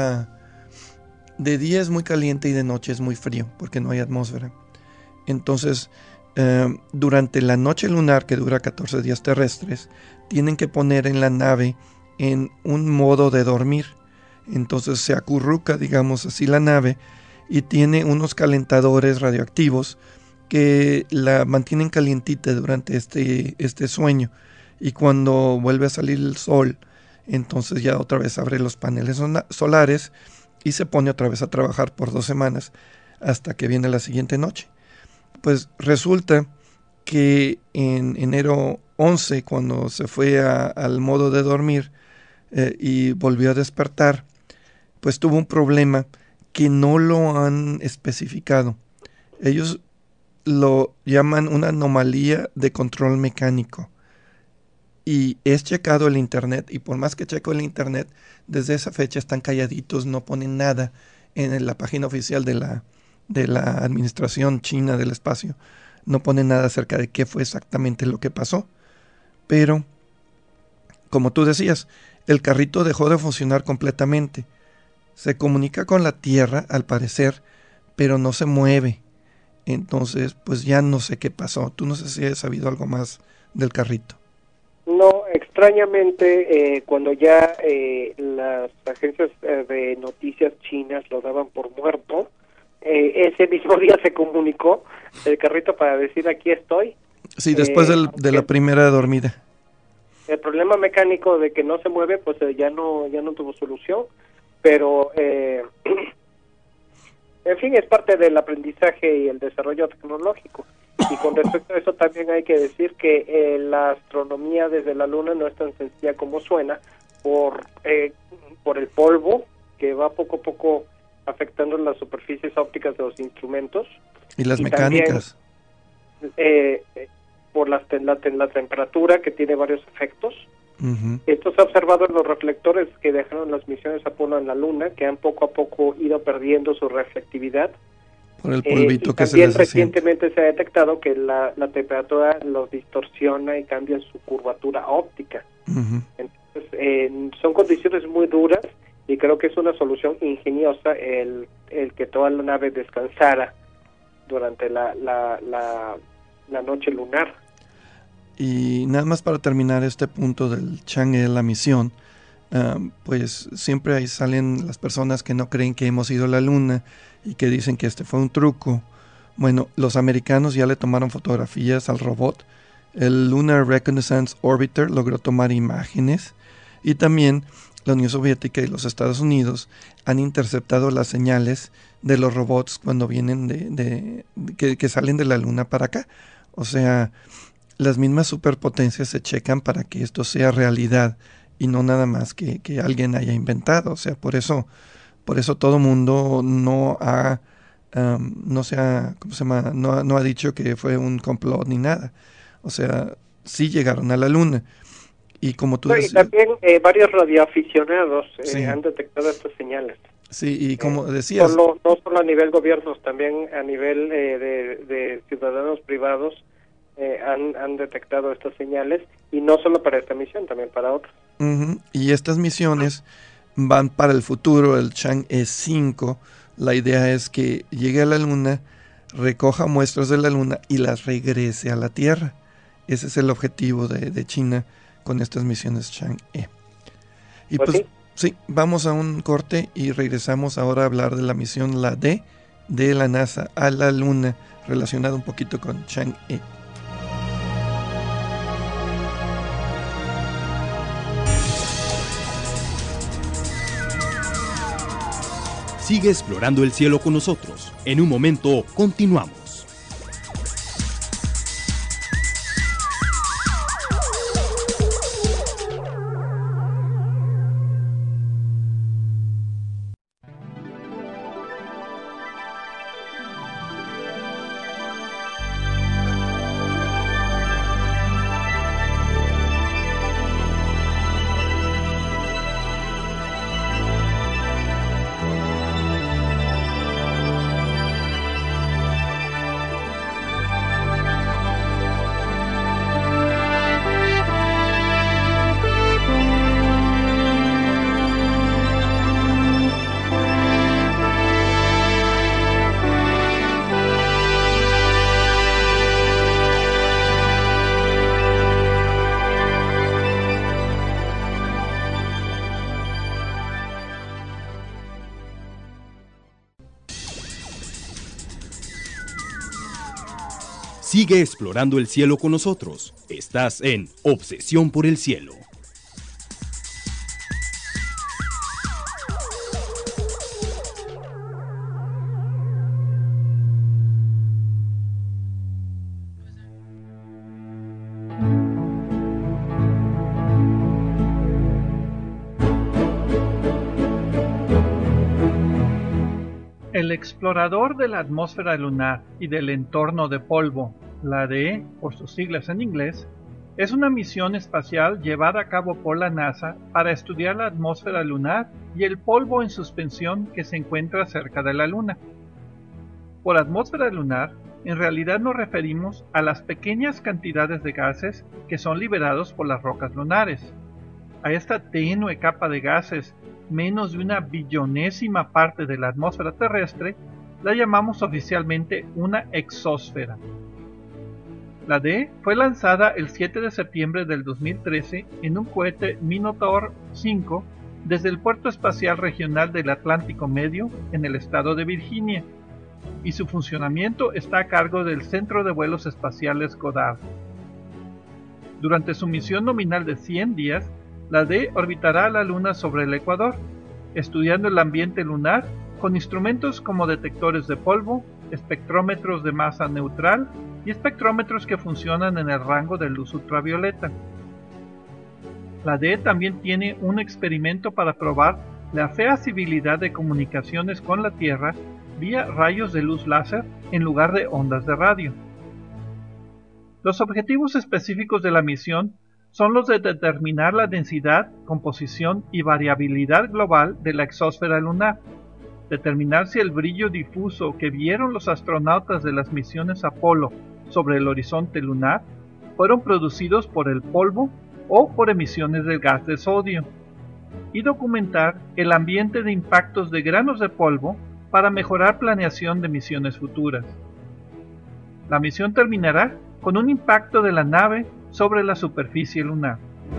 [SPEAKER 3] de día es muy caliente y de noche es muy frío porque no hay atmósfera. Entonces durante la noche lunar, que dura 14 días terrestres, tienen que poner en la nave en un modo de dormir. Entonces se acurruca, digamos así, la nave y tiene unos calentadores radioactivos que la mantienen calientita durante este sueño, y cuando vuelve a salir el sol, entonces ya otra vez abre los paneles solares y se pone otra vez a trabajar por 2 semanas hasta que viene la siguiente noche. Pues resulta que en enero 11, cuando se fue al modo de dormir y volvió a despertar, pues tuvo un problema que no lo han especificado. Ellos lo llaman una anomalía de control mecánico. Y es checado el internet, y por más que checo el internet, desde esa fecha están calladitos, no ponen nada en la página oficial de la Administración China del Espacio. No ponen nada acerca de qué fue exactamente lo que pasó. Pero, como tú decías, el carrito dejó de funcionar completamente. Se comunica con la Tierra, al parecer, pero no se mueve. Entonces, pues ya no sé qué pasó. Tú no sé si has sabido algo más del carrito.
[SPEAKER 7] No, extrañamente, cuando ya las agencias de noticias chinas lo daban por muerto, ese mismo día se comunicó el carrito para decir aquí estoy.
[SPEAKER 3] Sí, después de la primera dormida.
[SPEAKER 7] El problema mecánico de que no se mueve, pues ya no tuvo solución, pero en fin, es parte del aprendizaje y el desarrollo tecnológico. Y con respecto a eso también hay que decir que la astronomía desde la Luna no es tan sencilla como suena, por el polvo que va poco a poco afectando las superficies ópticas de los instrumentos.
[SPEAKER 3] Y las mecánicas.
[SPEAKER 7] También, por la temperatura, que tiene varios efectos.
[SPEAKER 3] Uh-huh.
[SPEAKER 7] Esto se ha observado en los reflectores que dejaron las misiones Apolo en la Luna, que han poco a poco ido perdiendo su reflectividad.
[SPEAKER 3] Por el polvito
[SPEAKER 7] y
[SPEAKER 3] que se
[SPEAKER 7] también
[SPEAKER 3] les asienta.
[SPEAKER 7] recientemente se ha detectado que la temperatura los distorsiona y cambia su curvatura óptica.
[SPEAKER 3] Uh-huh.
[SPEAKER 7] Entonces, son condiciones muy duras y creo que es una solución ingeniosa el que toda la nave descansara durante la noche lunar.
[SPEAKER 3] Y nada más para terminar este punto del Chang'e, la misión, pues siempre ahí salen las personas que no creen que hemos ido a la Luna y que dicen que este fue un truco. Bueno, los americanos ya le tomaron fotografías al robot. El Lunar Reconnaissance Orbiter logró tomar imágenes y también la Unión Soviética y los Estados Unidos han interceptado las señales de los robots cuando vienen que salen de la Luna para acá. O sea, las mismas superpotencias se checan para que esto sea realidad y no nada más que alguien haya inventado. O sea, por eso todo mundo no ha dicho que fue un complot ni nada. O sea, sí llegaron a la Luna. Y como tú decías,
[SPEAKER 7] y también varios radioaficionados
[SPEAKER 3] sí,
[SPEAKER 7] han detectado estas señales.
[SPEAKER 3] Sí, y como decías,
[SPEAKER 7] no solo a nivel gobiernos, también a nivel de ciudadanos privados han detectado estas señales, y no solo para esta misión, también para otras.
[SPEAKER 3] Uh-huh. Y estas misiones van para el futuro, el Chang'e 5. La idea es que llegue a la Luna, recoja muestras de la Luna y las regrese a la Tierra. Ese es el objetivo de China con estas misiones Chang'e. Y pues sí, vamos a un corte y regresamos ahora a hablar de la misión la D de la NASA a la Luna, relacionada un poquito con Chang'e.
[SPEAKER 1] Sigue explorando el cielo con nosotros. En un momento continuamos. Sigue explorando el cielo con nosotros. Estás en Obsesión por el Cielo.
[SPEAKER 2] El explorador de la atmósfera lunar y del entorno de polvo, la DE, por sus siglas en inglés, es una misión espacial llevada a cabo por la NASA para estudiar la atmósfera lunar y el polvo en suspensión que se encuentra cerca de la Luna. Por atmósfera lunar, en realidad nos referimos a las pequeñas cantidades de gases que son liberados por las rocas lunares. A esta tenue capa de gases, menos de una billonésima parte de la atmósfera terrestre, la llamamos oficialmente una exósfera. La D fue lanzada el 7 de septiembre del 2013 en un cohete Minotaur 5 desde el Puerto Espacial Regional del Atlántico Medio en el estado de Virginia, y su funcionamiento está a cargo del Centro de Vuelos Espaciales Goddard. Durante su misión nominal de 100 días, la D orbitará a la Luna sobre el ecuador, estudiando el ambiente lunar con instrumentos como detectores de polvo, espectrómetros de masa neutral y espectrómetros que funcionan en el rango de luz ultravioleta. La D también tiene un experimento para probar la feasibilidad de comunicaciones con la Tierra vía rayos de luz láser en lugar de ondas de radio. Los objetivos específicos de la misión son los de determinar la densidad, composición y variabilidad global de la exósfera lunar, determinar si el brillo difuso que vieron los astronautas de las misiones Apolo sobre el horizonte lunar fueron producidos por el polvo o por emisiones del gas de sodio, y documentar el ambiente de impactos de granos de polvo para mejorar planeación de misiones futuras. La misión terminará con un impacto de la nave sobre la superficie lunar.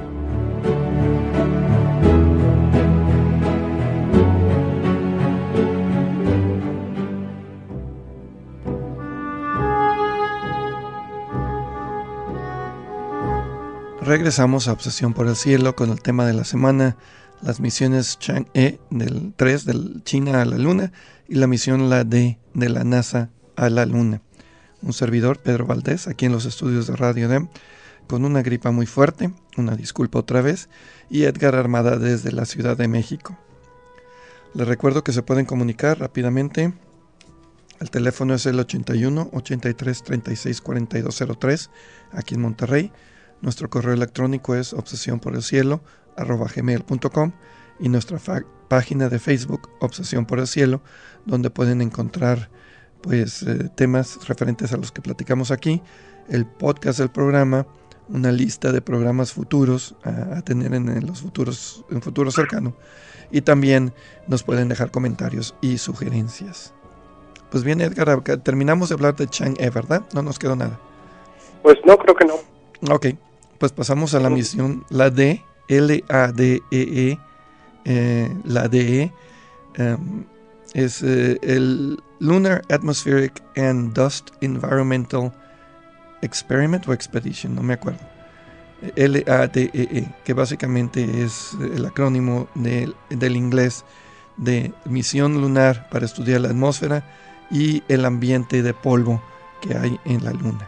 [SPEAKER 3] Regresamos a Obsesión por el Cielo con el tema de la semana, las misiones Chang'e del 3 de China a la Luna y la misión la D de la NASA a la Luna. Un servidor, Pedro Valdés, aquí en los estudios de Radio DEM, con una gripa muy fuerte, una disculpa otra vez, y Edgar Armada desde la Ciudad de México. Les recuerdo que se pueden comunicar rápidamente. El teléfono es el 81 83 36 4203 aquí en Monterrey. Nuestro correo electrónico es obsesionporelcielo@gmail.com y nuestra página de Facebook Obsesión por el Cielo, donde pueden encontrar temas referentes a los que platicamos aquí, el podcast del programa, una lista de programas futuros a tener en futuro cercano, y también nos pueden dejar comentarios y sugerencias. Pues bien, Edgar, terminamos de hablar de Chang'e, ¿verdad? No nos quedó nada.
[SPEAKER 7] Pues no, creo que no.
[SPEAKER 3] Ok, pues pasamos a la misión, la D, LADEE, la DE, es el Lunar Atmospheric and Dust Environmental Experiment o Expedition, no me acuerdo. LADEE, que básicamente es el acrónimo del inglés de Misión Lunar para estudiar la atmósfera y el ambiente de polvo que hay en la Luna.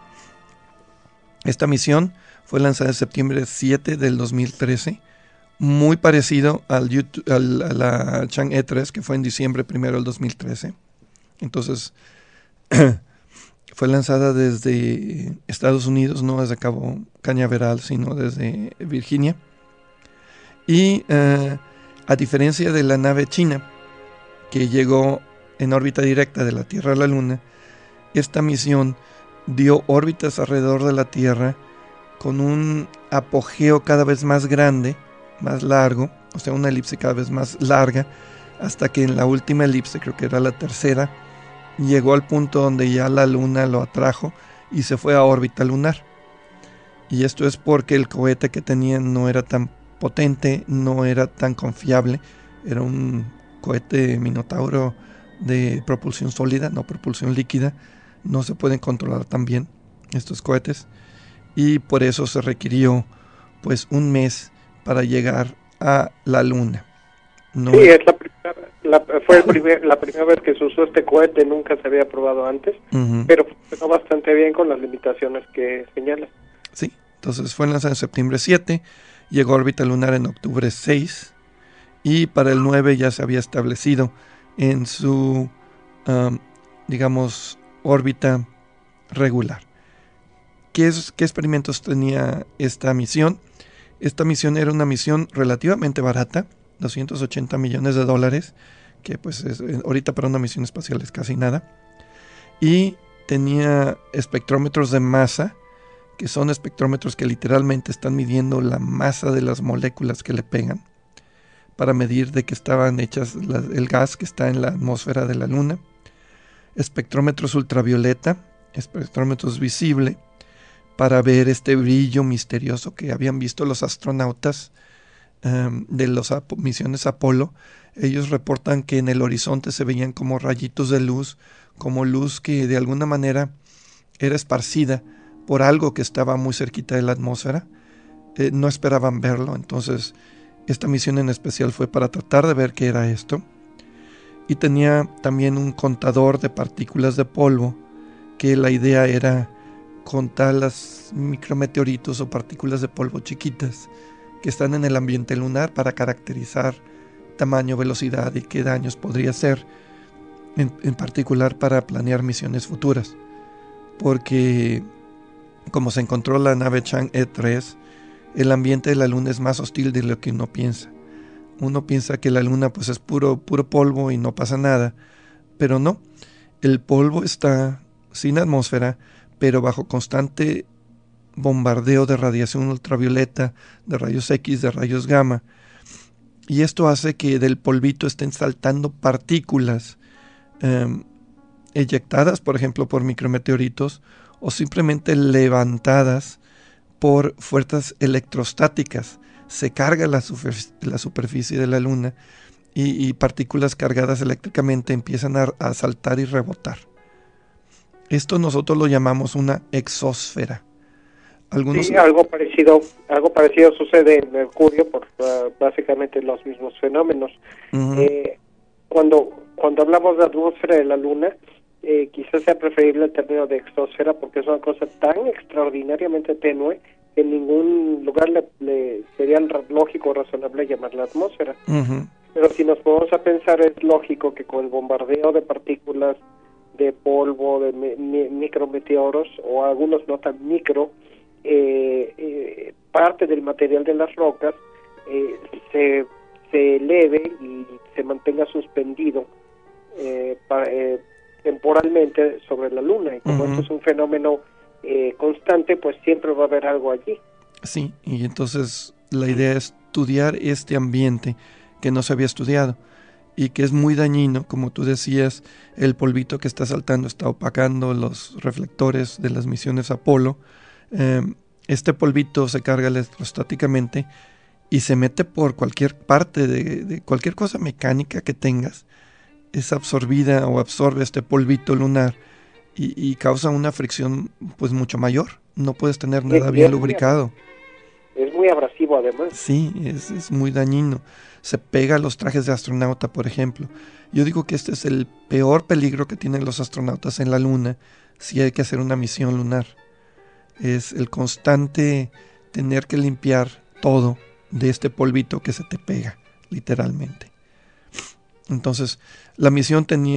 [SPEAKER 3] Esta misión fue lanzada en septiembre 7 del 2013, muy parecido a la Chang'e 3, que fue en diciembre 1 del 2013. Entonces, fue lanzada desde Estados Unidos, no desde Cabo Cañaveral, sino desde Virginia. Y a diferencia de la nave china, que llegó en órbita directa de la Tierra a la Luna, esta misión dio órbitas alrededor de la Tierra con un apogeo cada vez más grande, más largo, o sea, una elipse cada vez más larga, hasta que en la última elipse, creo que era la tercera, llegó al punto donde ya la Luna lo atrajo y se fue a órbita lunar. Y esto es porque el cohete que tenían no era tan potente, no era tan confiable, era un cohete Minotauro de propulsión sólida, no propulsión líquida. No se pueden controlar tan bien estos cohetes, y por eso se requirió pues un mes para llegar a la Luna.
[SPEAKER 7] Sí, es la primera vez que se usó este cohete, nunca se había probado antes, pero funcionó bastante bien con las limitaciones que señala.
[SPEAKER 3] Sí, entonces fue lanzado en septiembre 7, llegó a órbita lunar en octubre 6, y para el 9 ya se había establecido en su, órbita regular. ¿Qué experimentos tenía esta misión? Esta misión era una misión relativamente barata, $280 millones, que pues ahorita para una misión espacial es casi nada, y tenía espectrómetros de masa, que son espectrómetros que literalmente están midiendo la masa de las moléculas que le pegan, para medir de qué estaban hechas el gas que está en la atmósfera de la Luna, espectrómetros ultravioleta, espectrómetros visible, para ver este brillo misterioso que habían visto los astronautas de las misiones Apolo. Ellos reportan que en el horizonte se veían como rayitos de luz, como luz que de alguna manera era esparcida por algo que estaba muy cerquita de la atmósfera. No esperaban verlo, entonces esta misión en especial fue para tratar de ver qué era esto. Y tenía también un contador de partículas de polvo, que la idea era contar las micrometeoritos o partículas de polvo chiquitas que están en el ambiente lunar para caracterizar tamaño, velocidad y qué daños podría ser, en particular para planear misiones futuras. Porque como se encontró la nave Chang'e 3, el ambiente de la Luna es más hostil de lo que uno piensa. Uno piensa que la Luna pues es puro polvo y no pasa nada, pero no. El polvo está sin atmósfera, pero bajo constante bombardeo de radiación ultravioleta, de rayos X, de rayos gamma. Y esto hace que del polvito estén saltando partículas eyectadas, por ejemplo, por micrometeoritos, o simplemente levantadas por fuerzas electrostáticas. Se carga la superficie de la Luna y partículas cargadas eléctricamente empiezan a saltar y rebotar. Esto nosotros lo llamamos una exósfera.
[SPEAKER 7] Sí, algo parecido sucede en Mercurio por básicamente los mismos fenómenos.
[SPEAKER 3] Uh-huh.
[SPEAKER 7] Cuando hablamos de atmósfera de la Luna, quizás sea preferible el término de exósfera porque es una cosa tan extraordinariamente tenue que en ningún lugar le sería lógico o razonable llamarla atmósfera.
[SPEAKER 3] Uh-huh.
[SPEAKER 7] Pero si nos ponemos a pensar, es lógico que con el bombardeo de partículas de polvo, de micrometeoros o algunos no tan micro, parte del material de las rocas se eleve y se mantenga suspendido temporalmente sobre la Luna. Y como esto es un fenómeno constante, pues siempre va a haber algo allí.
[SPEAKER 3] Sí, y entonces la idea es estudiar este ambiente que no se había estudiado y que es muy dañino, como tú decías. El polvito que está saltando está opacando los reflectores de las misiones Apolo. Este polvito se carga electrostáticamente y se mete por cualquier parte de cualquier cosa mecánica que tengas. Es absorbida o absorbe este polvito lunar y causa una fricción pues mucho mayor. No puedes tener nada bien lubricado.
[SPEAKER 7] Es muy abrasivo además.
[SPEAKER 3] Sí, es muy dañino. Se pega a los trajes de astronauta, por ejemplo. Yo digo que este es el peor peligro que tienen los astronautas en la Luna si hay que hacer una misión lunar. Es el constante tener que limpiar todo de este polvito que se te pega, literalmente. Entonces, la misión tenía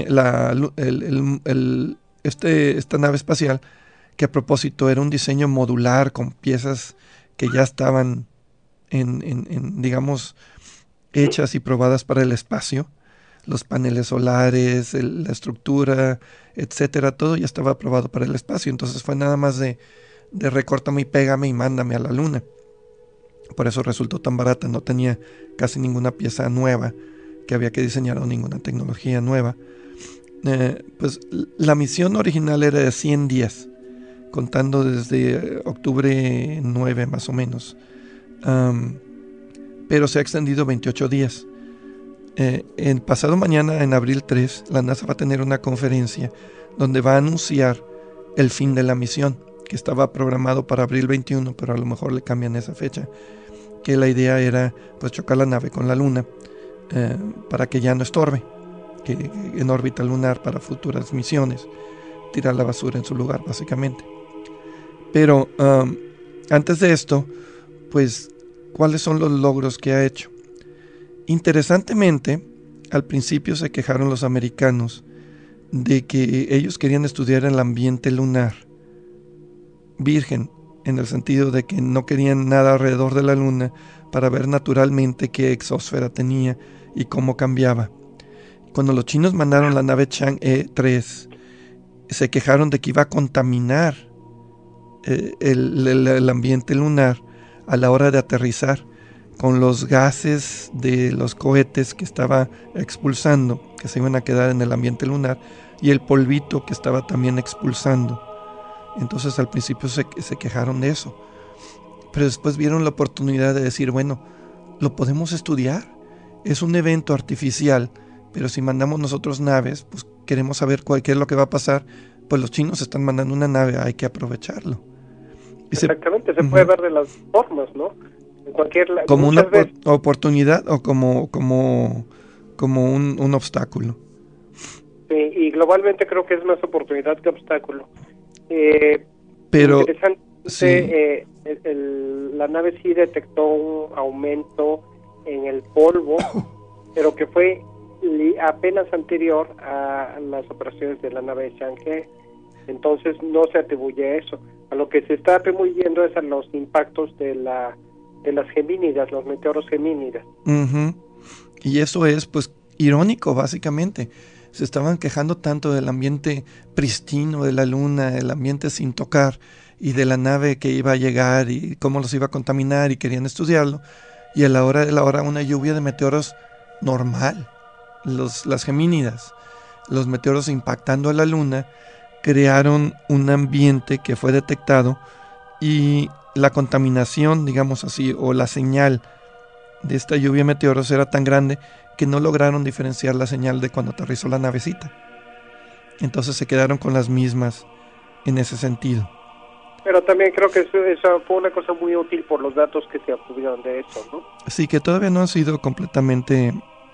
[SPEAKER 3] esta nave espacial, que a propósito era un diseño modular con piezas que ya estaban digamos, hechas y probadas para el espacio. Los paneles solares, la estructura, etcétera, todo ya estaba aprobado para el espacio. Entonces fue nada más de recórtame y pégame y mándame a la Luna. Por eso resultó tan barata, no tenía casi ninguna pieza nueva que había que diseñar o ninguna tecnología nueva. Pues la misión original era de 100 días, contando desde octubre 9 más o menos. Pero se ha extendido 28 días. En pasado mañana, en abril 3, la NASA va a tener una conferencia donde va a anunciar el fin de la misión, que estaba programado para abril 21, pero a lo mejor le cambian esa fecha. Que la idea era pues chocar la nave con la Luna para que ya no estorbe, que en órbita lunar para futuras misiones, tirar la basura en su lugar básicamente. Pero antes de esto, pues, ¿cuáles son los logros que ha hecho? Interesantemente, al principio se quejaron los americanos de que ellos querían estudiar el ambiente lunar virgen, en el sentido de que no querían nada alrededor de la Luna para ver naturalmente qué exósfera tenía y cómo cambiaba. Cuando los chinos mandaron la nave Chang'e 3, se quejaron de que iba a contaminar el ambiente lunar a la hora de aterrizar con los gases de los cohetes que estaba expulsando, que se iban a quedar en el ambiente lunar, y el polvito que estaba también expulsando. Entonces al principio se quejaron de eso, pero después vieron la oportunidad de decir, bueno, lo podemos estudiar, es un evento artificial, pero si mandamos nosotros naves, pues queremos saber qué es lo que va a pasar, pues los chinos están mandando una nave, hay que aprovecharlo.
[SPEAKER 7] Exactamente, se puede ver de las formas, ¿no? En
[SPEAKER 3] como una oportunidad o como un obstáculo.
[SPEAKER 7] Sí, y globalmente creo que es más oportunidad que obstáculo.
[SPEAKER 3] Pero
[SPEAKER 7] interesante,
[SPEAKER 3] sí.
[SPEAKER 7] la nave sí detectó un aumento en el polvo, pero que fue apenas anterior a las operaciones de la nave Chang'e. Entonces no se atribuye eso. A lo que se está atribuyendo es a los impactos de las gemínidas, los meteoros gemínidas.
[SPEAKER 3] Uh-huh. Y eso es, pues, irónico, básicamente. Se estaban quejando tanto del ambiente pristino de la Luna, el ambiente sin tocar, y de la nave que iba a llegar y cómo los iba a contaminar, y querían estudiarlo. Y a la hora de la hora, una lluvia de meteoros normal. Las gemínidas, los meteoros impactando a la Luna, crearon un ambiente que fue detectado, y la contaminación, digamos así, o la señal de esta lluvia de meteoros era tan grande que no lograron diferenciar la señal de cuando aterrizó la navecita. Entonces se quedaron con las mismas en ese sentido.
[SPEAKER 7] Pero también creo que eso fue una cosa muy útil por los datos que se obtuvieron de eso, ¿no?
[SPEAKER 3] Sí, que todavía no han sido completamente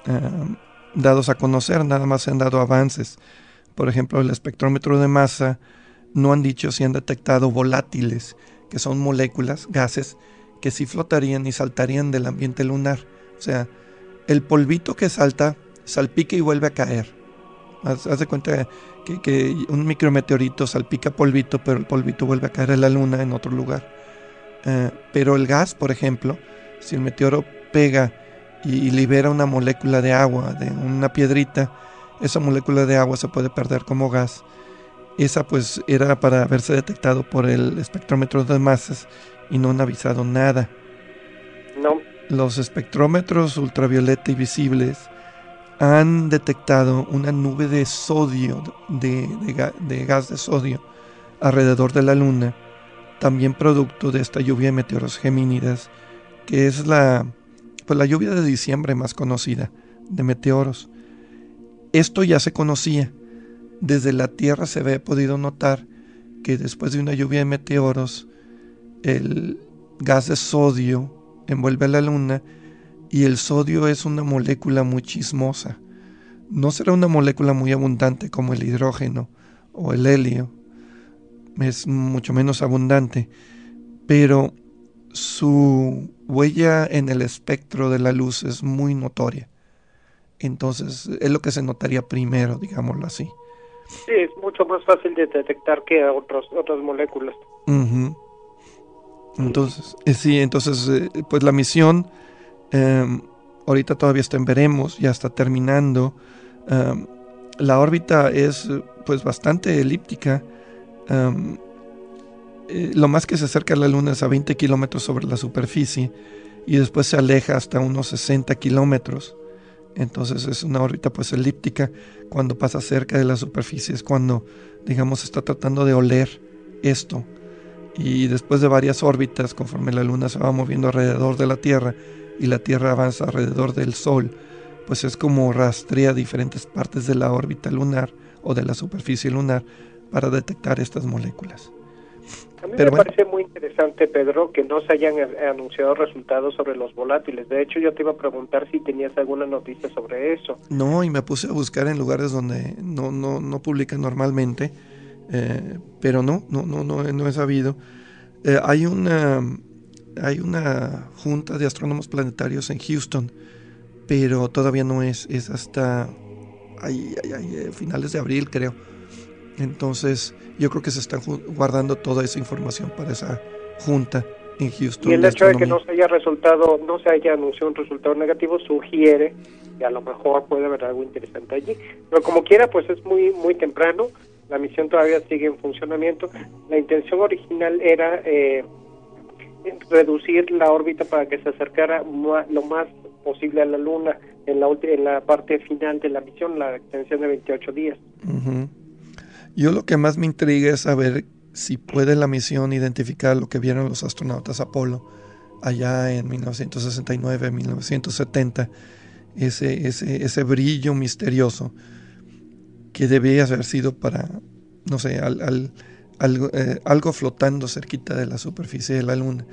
[SPEAKER 3] dados a conocer, nada más se han dado avances. Por ejemplo, el espectrómetro de masa no han dicho si han detectado volátiles, que son moléculas, gases, que sí flotarían y saltarían del ambiente lunar. O sea, el polvito que salta, salpica y vuelve a caer. Haz de cuenta que un micrometeorito salpica polvito, pero el polvito vuelve a caer en la Luna en otro lugar. Pero el gas, por ejemplo, si el meteoro pega y libera una molécula de agua de una piedrita, esa molécula de agua se puede perder como gas. Esa pues era para haberse detectado por el espectrómetro de masas y no han avisado nada.
[SPEAKER 7] No.
[SPEAKER 3] Los espectrómetros ultravioleta y visibles han detectado una nube de sodio, de gas de sodio alrededor de la Luna, también producto de esta lluvia de meteoros gemínidas, que es la lluvia de diciembre más conocida de meteoros. Esto ya se conocía. Desde la Tierra se había podido notar que después de una lluvia de meteoros, el gas de sodio envuelve a la Luna, y el sodio es una molécula muy chismosa. No será una molécula muy abundante como el hidrógeno o el helio, es mucho menos abundante, pero su huella en el espectro de la luz es muy notoria. Entonces es lo que se notaría primero, digámoslo así.
[SPEAKER 7] Sí, es mucho más fácil de detectar que otras moléculas.
[SPEAKER 3] Uh-huh. Entonces, pues la misión ahorita todavía está en veremos, ya está terminando. La órbita es pues bastante elíptica. Lo más que se acerca a la Luna es a 20 kilómetros sobre la superficie, y después se aleja hasta unos 60 kilómetros. Entonces es una órbita pues elíptica. Cuando pasa cerca de la superficie es cuando, digamos, está tratando de oler esto. Y después de varias órbitas, conforme la Luna se va moviendo alrededor de la Tierra y la Tierra avanza alrededor del Sol, pues es como rastrea diferentes partes de la órbita lunar o de la superficie lunar para detectar estas moléculas.
[SPEAKER 7] A mí me parece muy interesante, Pedro, que no se hayan anunciado resultados sobre los volátiles. De hecho, yo te iba a preguntar si tenías alguna noticia sobre eso.
[SPEAKER 3] No, y me puse a buscar en lugares donde no publican normalmente, pero no he sabido. Hay una junta de astrónomos planetarios en Houston, pero todavía no es hasta finales de abril, creo. Entonces yo creo que se está guardando toda esa información para esa junta en Houston.
[SPEAKER 7] Y el hecho de que no se haya anunciado un resultado negativo sugiere que a lo mejor puede haber algo interesante allí. Pero como quiera, pues es muy muy temprano. La misión todavía sigue en funcionamiento. La intención original era reducir la órbita para que se acercara lo más posible a la Luna en la parte final de la misión, la extensión de 28 días.
[SPEAKER 3] Uh-huh. Yo lo que más me intriga es saber si puede la misión identificar lo que vieron los astronautas Apolo allá en 1969, 1970, ese brillo misterioso que debía haber sido para, no sé, algo flotando cerquita de la superficie de la Luna.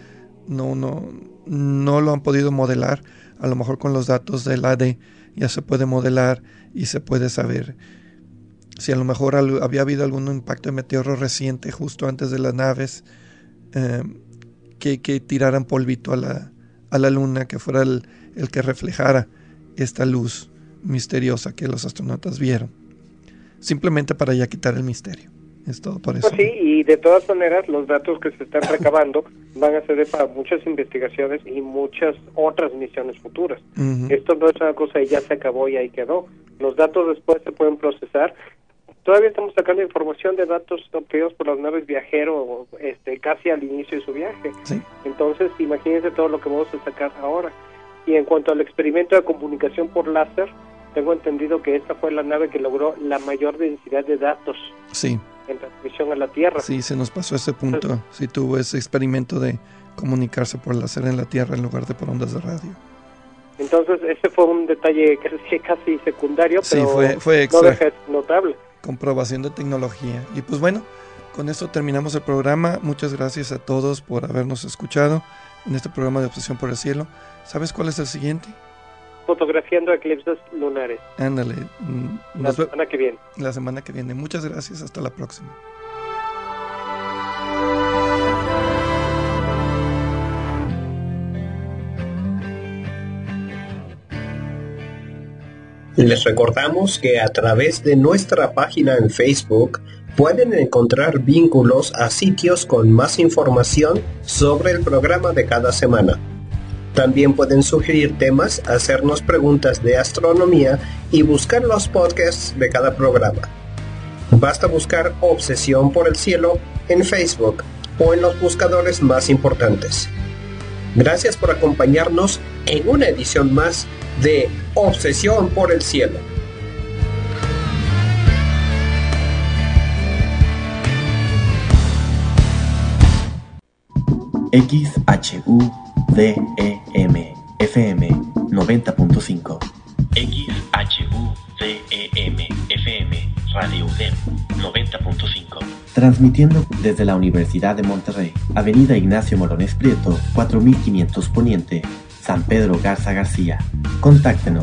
[SPEAKER 3] No lo han podido modelar. A lo mejor con los datos del AD ya se puede modelar y se puede saber si a lo mejor había habido algún impacto de meteoro reciente justo antes de las naves que tiraran polvito a la luna, que fuera el que reflejara esta luz misteriosa que los astronautas vieron. Simplemente para ya quitar el misterio. Es todo por eso.
[SPEAKER 7] Sí, y de todas maneras los datos que se están recabando van a servir para muchas investigaciones y muchas otras misiones futuras. Esto no es una cosa y ya se acabó y ahí quedó. Los datos después se pueden procesar. Todavía estamos sacando información de datos obtenidos por las naves viajeros casi al inicio de su viaje.
[SPEAKER 3] Sí.
[SPEAKER 7] Entonces, imagínense todo lo que vamos a sacar ahora. Y en cuanto al experimento de comunicación por láser, tengo entendido que esta fue la nave que logró la mayor densidad de datos.
[SPEAKER 3] Sí.
[SPEAKER 7] En transmisión a la Tierra.
[SPEAKER 3] Sí, se nos pasó ese punto. Sí, tuvo ese experimento de comunicarse por láser en la Tierra en lugar de por ondas de radio.
[SPEAKER 7] Entonces, ese fue un detalle casi secundario, pero
[SPEAKER 3] sí, fue extra.
[SPEAKER 7] No deja de ser notable.
[SPEAKER 3] Comprobación de tecnología. Y pues bueno, con esto terminamos el programa. Muchas gracias a todos por habernos escuchado en este programa de Obsesión por el Cielo. ¿Sabes cuál es el siguiente?
[SPEAKER 7] Fotografiando eclipses lunares.
[SPEAKER 3] Ándale.
[SPEAKER 7] La semana que viene.
[SPEAKER 3] La semana que viene. Muchas gracias. Hasta la próxima.
[SPEAKER 5] Les recordamos que a través de nuestra página en Facebook pueden encontrar vínculos a sitios con más información sobre el programa de cada semana. También pueden sugerir temas, hacernos preguntas de astronomía y buscar los podcasts de cada programa. Basta buscar Obsesión por el Cielo en Facebook o en los buscadores más importantes. Gracias por acompañarnos en una edición más de Obsesión por el Cielo.
[SPEAKER 9] XHUDEM FM 90.5. XHUDEM FM Radio UDEM 90.5. Transmitiendo desde la Universidad de Monterrey, Avenida Ignacio Morones Prieto, 4500 Poniente, San Pedro Garza García. Contáctenos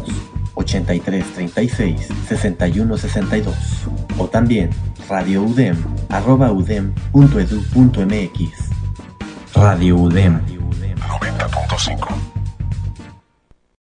[SPEAKER 9] 8336 6162 o también radioudem@udem.edu.mx. Radio UDEM.